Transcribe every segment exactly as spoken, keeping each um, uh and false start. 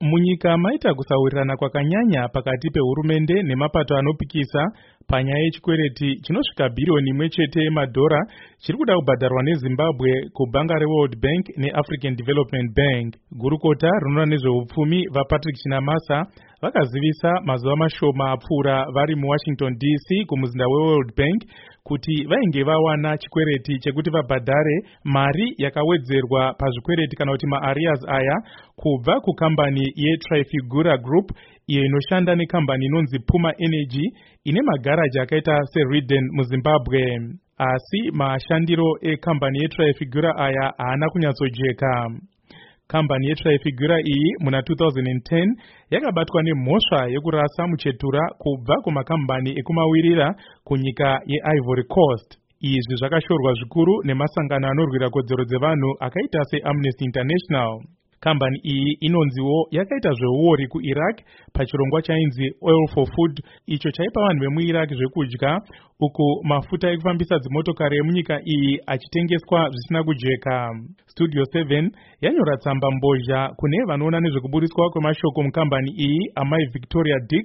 Munyika maita kusaurirana kwakanyanya pakati pehurumende nemapato anopikisa panyaya yechikwereti chinosvika bhiriyoni imwe chete yemadhora chiri kuda kubhadharwa neZimbabwe kubhanga reWorld Bank neAfrican Development Bank. Gurukota rinoona nezveupfumi vaPatrick Chinamasa vakazivisa mazuva mashoma apfuura vari muWashington D C kumuzinda weWorld Bank kuti vainge vawana chikwereti chekuti vabhadhare mari yakawedzerwa pazvikwereti kana kuti maarias aya kubva kukambani yeTrafigura Group iyo inoshanda nekambani inonzi Puma Energy ine magaraji akaita seRiden muZimbabwe. Asi mashandiro ekambani yeTrafigura aya haana kunyatsojeka. Kambani yeTrafigura iyi muna two thousand ten yakabatwa nemhosva yekurasa muchetura kubva kumakambani ekumawirira kunyika yeIvory Coast. Izvi zvakashorwa zvikuru nemasangano anorwira kodzero dzevanhu akaita seAmnesty International. Kambani iyi inonziwo yakaita zveuori kuIraq pachirongwa chainzi Oil for Food icho chaipa vanhu vemuIraq zvekudya, uku mafuta ekufambisa dzimotokari emunyika iyi achitengeswa zvisina kujeka. Studio seven yanyora tsamba mbozha kune vanoona nezvekuburiswa kwemashoko mukambani iyi amai Victoria Dix,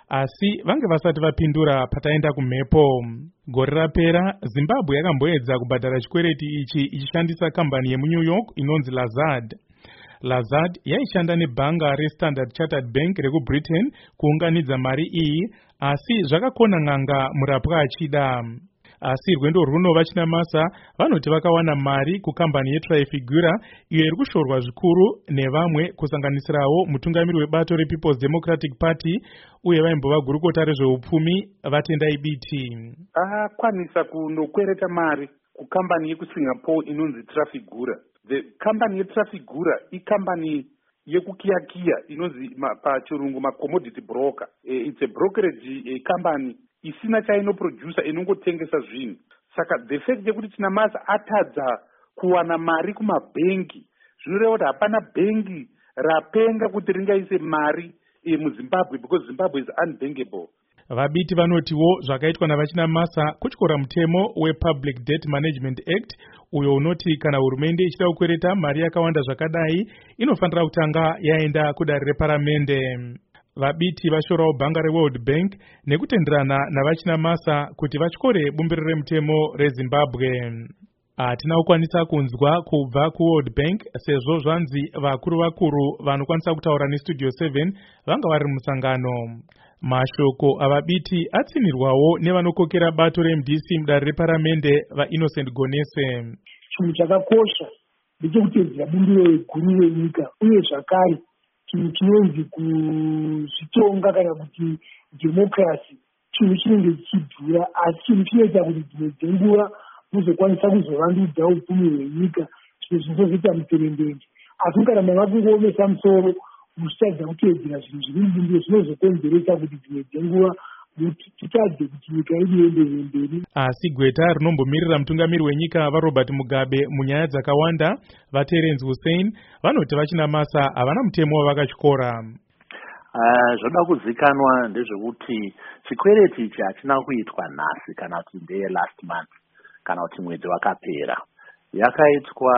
asi vange vasati vapindura pataenda kumhepo. Gore rapera Zimbabwe yakamboedza kubhadhara chikwereti ichi ichishandisa kambani yemuNew York inonzi Lazard. Lazard yaishanda nebhanga reStandard Chartered Bank rekuBritain kuunganidza mari iyi, asi zvakakona n'anga murapwa achida. Asi rwendo runova Chinamasa vanoti vakawana mari kukambani yeTrafigura iyo iri kushorwa zvikuru nevamwe kusanganisirawo mutungamiri webato rePeople's Democratic Party uye vaimbova gurukota rezveupfumi vaTendai Biti. Akwanisa kunokwereta mari kukambani yekuSingapore inonzi Trafigura. The company yeTrafigura ikambani yekukiyakiya inonzi pachirungu macommodity broker. Uh, it's a brokerage uh, company isina chainoproducer inongotengesa zvinhu. Saka the fact yekuti Chinamasa atadza kuwana mari kumabhengi zvinoreva kuti hapana bhengi rapenga kuti ringaise mari uh, muZimbabwe because Zimbabwe is unbankable. Vabiti vanotiwo zvakaitwa navaChinamasa kutyora mutemo wePublic Debt Management Act uyo unoti kana hurumende ichida kukwereta mari yakawanda zvakadai inofanira kutanga yaenda kudare reparamende. Vabiti vashorawo bhanga reWorld Bank nekutenderana navaChinamasa kuti vatyore bumbiro remutemo reZimbabwe. Hatina kukwanisa kunzwa kubva kuWorld Bank sezvo zvanzi vakuru vakuru vanokwanisa kutaura neStudio seven vanga vari musangano. Mashoko avabiti atsinirwawo nevanokokera bato reM D C mudare reparamende vaInnocent Gonese. Chinhu chakakosha ndechekutedzera bumbiro guru renyika uye zvakare chinhu chinonzi kuzvitonga kana kuti democracy chinhu chinenge chichidhura, asi chinhu chinoita kuti dzimwe dzenguva muzokwanisa kuzovandudza upfumi hwenyika chinhu zvinozoita muterendende. Asi kana mava kungoomesa musoro muchitadza kuteedzera zvinhu zviri mubumbiro zvinozokonzeresa kuti dzimwe dzenguva titadze kuti nyika yedu ienderere mberi. Asi gweta rinombomirira mutungamiri wenyika vaRobert Mugabe munyaya dzakawanda vaTerence Hussein vanoti vaChinamasa havana mutemo wavakatyora. Uh, zvoda kuzikanwa ndezvekuti chikwereti ichi hachina kuitwa nhasi kana kuti ndeye last month kana kuti mwedzi wakapera. Yakaitwa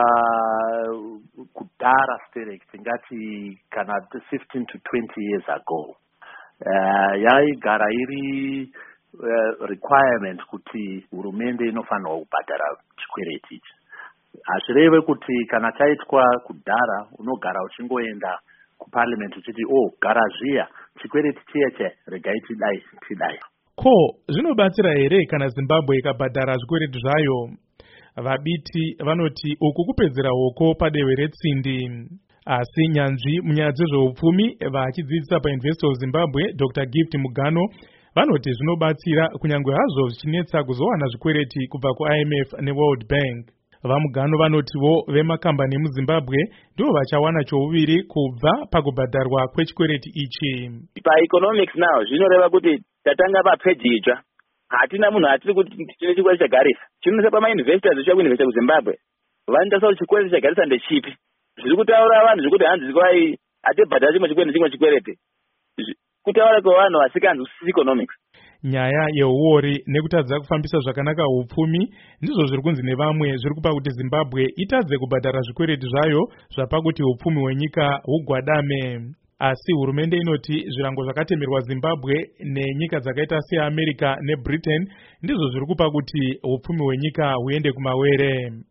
kudhara sterek tingati kana fifteen to twenty years ago. Uh, yaigara iri uh, requirement kuti hurumende inofanirwa kubhadhara chikwereti ichi. Hazvireve kuti kana chaitwa kudhara unogara uchingoenda kuparliament uchiti oh gara zviya chikwereti chiyeche regai tidai tidai. Ko zvinobatsira here kana Zimbabwe ikabhadhara zvikwereti zvayo? Vabiti vanoti uku kupedzera hoko padewe retsindi. Asi nyanzvi munyaya dzezveupfumi vachidzidzisa paUniversity of Zimbabwe Doctor Gift Mugano vanoti zvinobatsira kunyange hazvo zvichinetsa kuzowana zvikwereti kubva kuI M F neWorld Bank. VaMugano vanotiwo vemakambani emuZimbabwe ndivo vachawana chouviri kubva pakubhadharwa kwechikwereti ichi. PaEconomics now zvinoreva kuti tatanga papeji itsva. Hatina munhu atiri kuti tine chikwereti chagarisa. Chinonesa pamainvestors zvichida kuinvesta kuZimbabwe vanotarisa kuti chikwereti chagarisa ndechipi. Zviri kutaura vanhu zvekuti hanzi kwai atibhadhara chimwe chikwereti chimwe chikwereti. Kutaura kwevanhu vasikanzwisisi economics. Nyaya yeuori nekutadza kufambisa zvakanaka upfumi ndizvo zviri kunzi nevamwe zviri kupa kuti Zimbabwe itadze kubhadhara zvikwereti zvayo zvapakuti upfumi hwenyika hugwadame. asi hurumende inoti zvirango zvakatemerwa Zimbabwe nenyika dzakaita seAmerica neBritain ndizvo zviri kupa kuti upfumi hwenyika huende kumawere.